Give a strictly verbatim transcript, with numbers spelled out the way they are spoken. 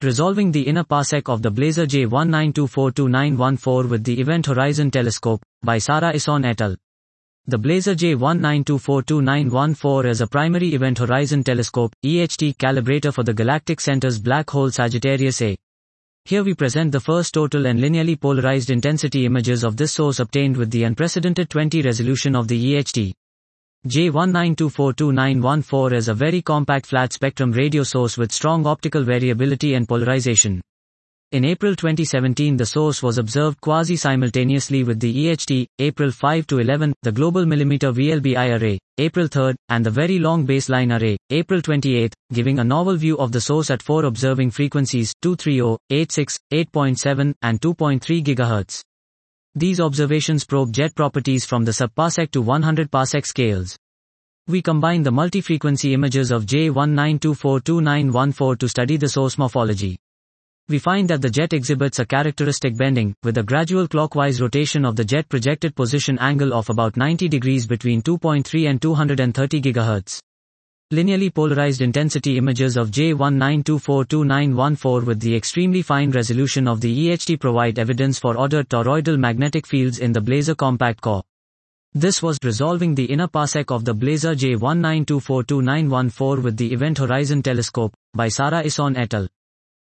Resolving the inner parsec of the Blazer J one nine two four two nine one four with the Event Horizon Telescope, by Sarah Isson et al. The Blazer J one nine two four two nine one four is a primary Event Horizon Telescope, E H T, calibrator for the Galactic Center's black hole Sagittarius A. Here we present the first total and linearly polarized intensity images of this source obtained with the unprecedented twenty resolution of the E H T. J one nine two four two nine one four is a very compact flat-spectrum radio source with strong optical variability and polarization. In April twenty seventeen, the source was observed quasi-simultaneously with the E H T, April fifth to eleventh, the Global Millimeter V L B I Array, April third, and the Very Long Baseline Array, April twenty-eighth, giving a novel view of the source at four observing frequencies, two thirty, eighty-six, eight point seven, and two point three gigahertz. These observations probe jet properties from the subparsec to one hundred parsec scales. We combine the multi-frequency images of J one nine two four two nine one four to study the source morphology. We find that the jet exhibits a characteristic bending, with a gradual clockwise rotation of the jet projected position angle of about ninety degrees between two point three and two hundred thirty gigahertz. Linearly polarized intensity images of J one nine two four two nine one four with the extremely fine resolution of the E H T provide evidence for ordered toroidal magnetic fields in the Blazer compact core. This was resolving the inner parsec of the Blazer J one nine two four two nine one four with the Event Horizon Telescope, by Sarah Isson et al.